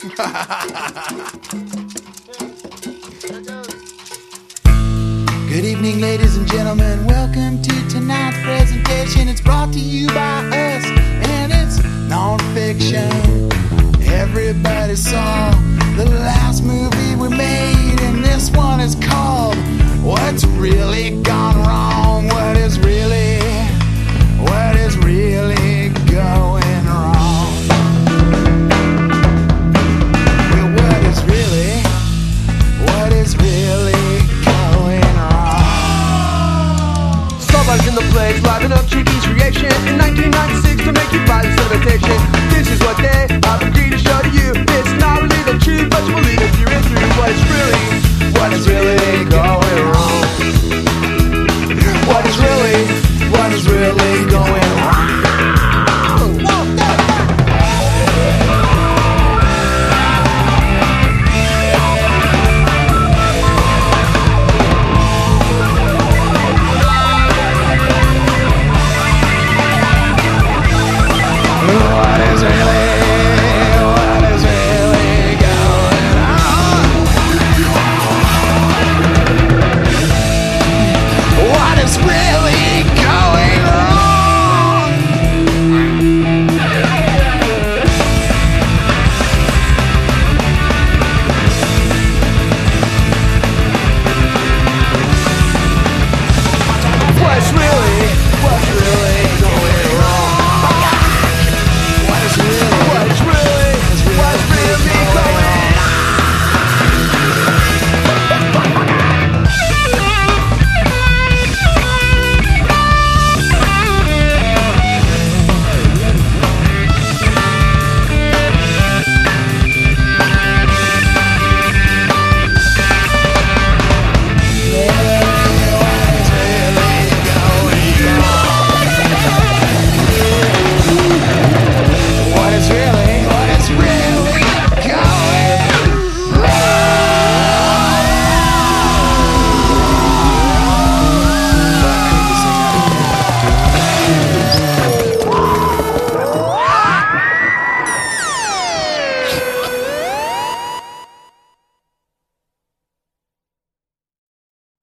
Good evening, ladies and gentlemen. Welcome to tonight's presentation. It's brought to you by us, and it's non-fiction. Everybody saw the last movie we made, and this one is called What's Really Gone Wrong? What is really